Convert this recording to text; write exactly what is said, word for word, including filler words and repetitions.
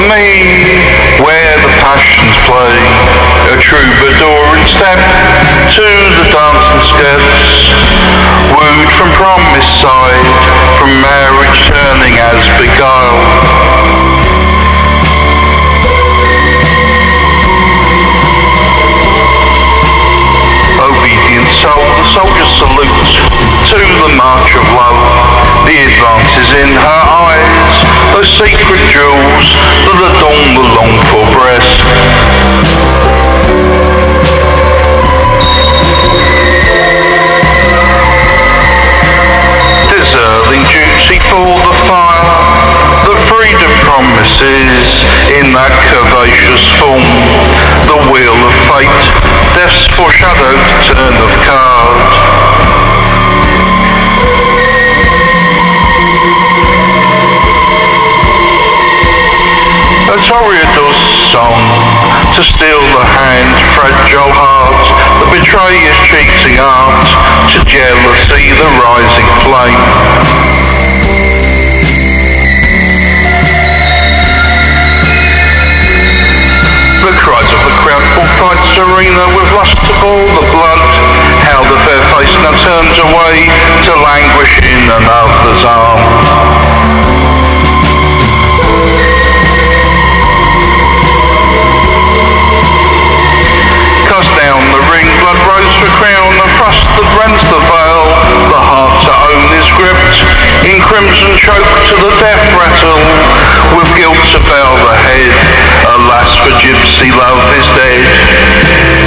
me, where the passions play, a troubadour and step to the dancing skirts, wooed from promise side, from marriage turning as beguiled. Obedient soul, the soldier salutes to the march of love. The advance is in her eyes, those sacred jewels that adorn the longed for breast. Deserving duty for the fire, the freedom promises in that curvaceous form, the wheel of fate, death's foreshadowed turn of card. A Toreador's song to steal the hand, fragile heart that betrays cheating art, to jealousy the rising flame. The cries of the crowd will fight Serena with lust of all the blood. How the fair face now turns away to languish in another's arm. Cast down the ring, blood rose for crown, the thrust that rends the veil. The heart to own is gripped in crimson choke to the death rattle, with guilt to bow the head. Alas, for gypsy love is dead.